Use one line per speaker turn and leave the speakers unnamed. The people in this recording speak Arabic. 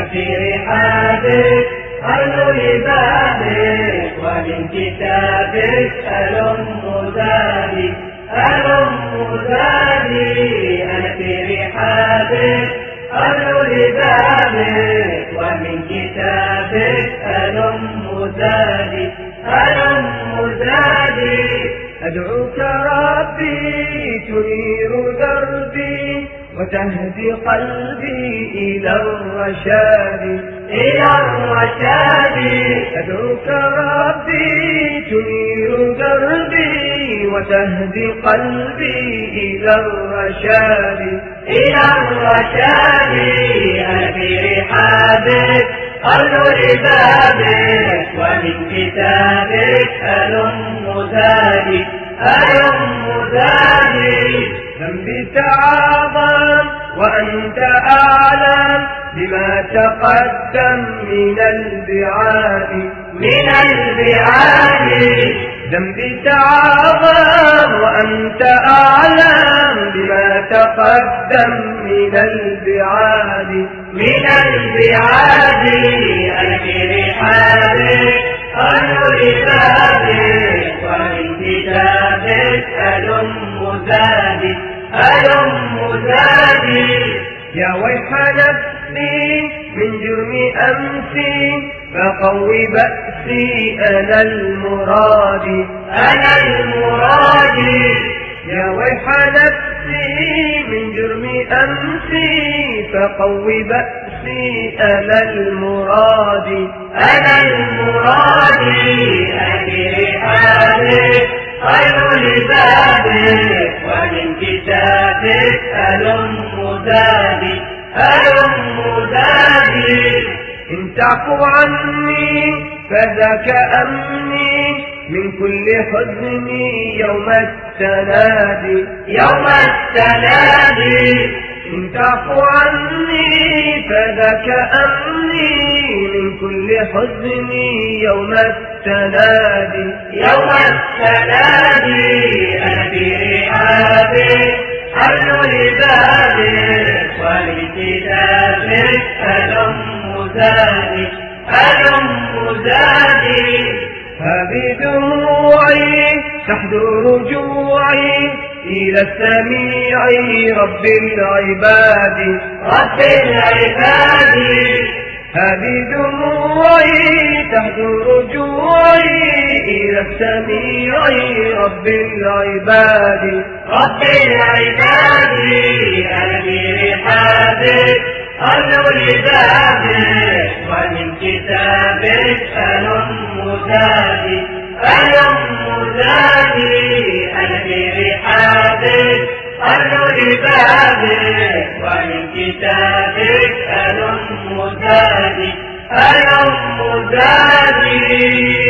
في رحابك أرنو لبابك ومن كتابك ألم زادي ألم زادي. أنا في رحابك أرنو لبابك ومن كتابك ألم زادي ألم زادي.
أدعوك ربي تنير دربي وتهدي قلبي إلى الرشاد
إلى الرشاد.
أدعوك ربي تنير دربي وتهدي قلبي إلى الرشاد
إلى الرشاد. أنا في رحابك أرنو لبابك ومن كتابك ألم زادي ألم زادي.
ذنبي تعاظم وأنت أعلم بما تقدم من البعاد
من البعاد.
ذنبي تعاظم وأنت أعلم بما تقدم من البعاد
من البعاد. أنا في رحابك أرنو لبابك ومن كتابك ألم زادي ألم زادي.
يا ويح نفسي من جرم أمسي فقوي بأسي أنا المراد
أنا المراد.
يا ويح نفسي من جرم أمسي فقوي بأسي أنا المراد
أنا المراد. أنا في رحابك أرنو لبابك ومن كتابك ألم زادي ألم زادي.
إن تعفو عني فذاك أمني من كل حزن يوم التنادي
يوم التنادي.
إن تعفو عني فذاك أمني من كل حزن يوم التنادي
يوم التنادي. أنا في رحابك أرنو لبابك ومن كتابك ألم زادي ألم زادي.
هذه دموعي تحذو رجوعي إلى السميع رب العباد
رب العباد.
هذه دموعي تحذو رجوعي إلى السميع رب العباد
رب العباد. أنا في رحابك أرنو لبابك ومن كتابك ألم زادي ألم زادي. أنا في رحابك أرنو لبابك ومن كتابك ألم زادي ألم زادي.